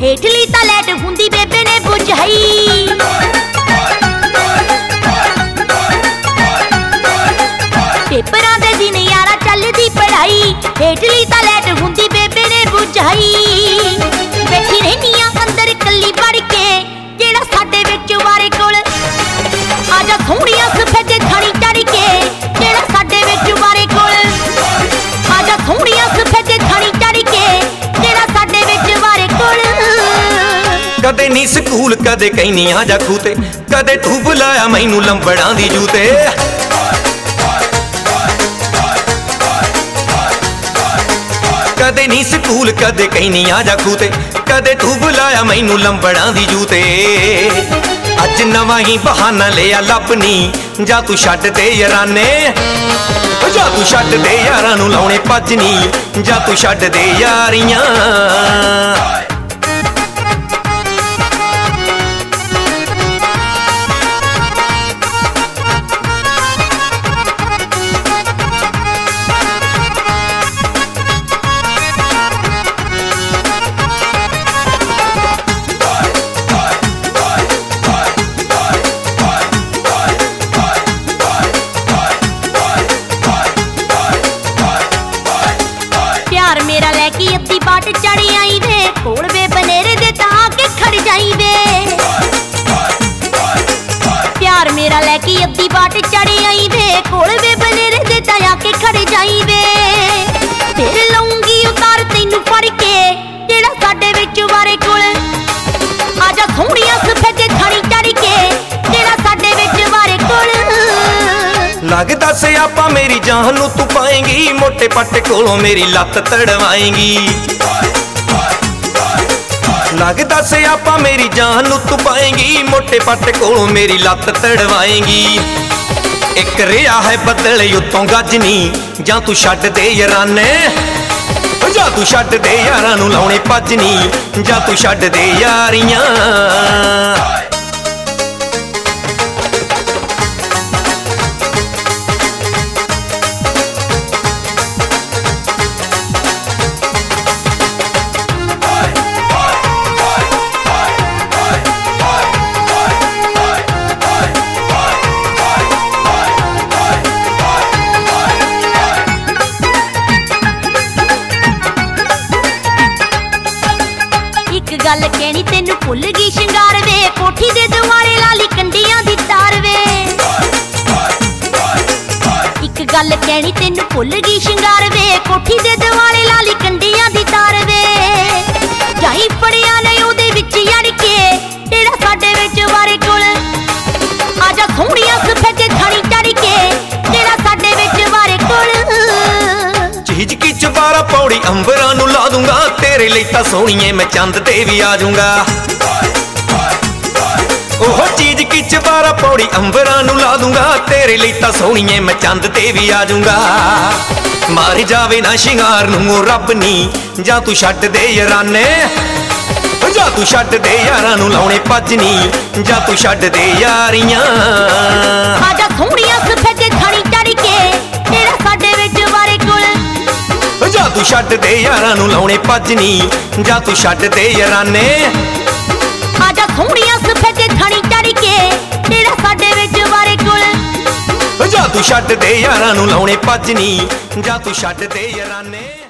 हेठली तां लैट हुंदी बेबे ने बुझाई। पेपरां दे दिन यारा चलदी पढ़ाई, हेठली तां लैट हुंदी बेबे ने बुझाई। बैठी रहनियां अंदर कल्ली पढ़ के, जेड़ा साडे विच वारे कोल आजा सोहणिया सफेदे थाणी चढ़ के, जेड़ा साडे विच वारे कोल आजा सोहणिया सफेदे थाणी चढ़ के, जेड़ा साडे विच वारे कोल। कदे नी स्कूल कदे कहनी आजा खूते, कदे तू बुलाया मैनू लंबड़ां दी जूते। कदे नी स्कूल कदे कहनी आजा खूते, कदे तू बुलाया मैनू लंबड़ां दी जूते। अज नवां ही बहाना लिया लभनी, जा तू छड्ड दे याराने, जा तू छड्ड दे यारां नू लाउणे भजनी, जा तू छड्ड दे यारियां। प्यार मेरा लैके अद्धी बाट चढ़ आई वे, कोल वे बनेरे दे तां के खड़ जाई वे। प्यार मेरा लैके अद्धी बाट चढ़ आई वे, कोल वे बनेरे दे तां के खड़ जाई वे। फिर लऊंगी उतार तैनू फड़ के, जेड़ा साडे विच वारे कोल आजा सोहणिया सफेदे थाणी चढ़ के, जेड़ा साडे विच वारे कोल। लगदा से आपा मेरी जान नू तू पाएंगी, मोटे पट्टे कोलों मेरी लत्त तड़वाएंगी। लगदा से आपा मेरी जान नू तू पाएंगी, मोटे पट्टे कोलों मेरी लत्त तड़वाएंगी। एक रिया है बदल उत्तों गजनी, जा तू छड्ड दे याराने, जा तू छड्ड दे यारां नू लाउणे भजनी, जा तू छड्ड दे यारियां। गल कहनी तेनू भुल गई शिंगार वे, कोठी दे दुआरे लाली कंडियां दी तार वे। एक गल कहनी तेनू भुल गई शिंगार वे, कोठी दे दुआरे लाली कंडियां दी तार वे। जाई पड़िया ने ओदे विच अड़ के, जेड़ा साडे विच वारे कोल आजा सोहणिया सफेदे थाणी चढ़ के, जेड़ा साडे विच वारे कोल। चीज की चबारा पौड़ी अंबरां नू ला दूंगा, तेरे लिए तां सोहणीए मैं चंद ते भी आ जाऊंगा। ओह चीज की चबारा पौड़ी अंबरां नू ला दूंगा, तेरे लिए तां सोहणीए मैं चंद ते भी आ जाऊंगा। मार जावे ना शिंगार नू रब नी, जा तू छड्ड दे याराने, जा तू छड्ड दे यारां नू लाउणे भजनी, जा तू छड्ड दे यारियां। आजा सोहणिया सफेदे थाणी चढ़ के, जेड़ा साडे विच वारे कोल जा तू छड्ड दे यारां नू लाउणे भजनी, जा तू छड्ड दे याराने। आजा सोहणिया सफेदे थाणी चढ़ के, जेड़ा साडे विच वारे कोल जा तू छड्ड दे यारां नू लाउणे भजनी, जा तू छड्ड दे याराने।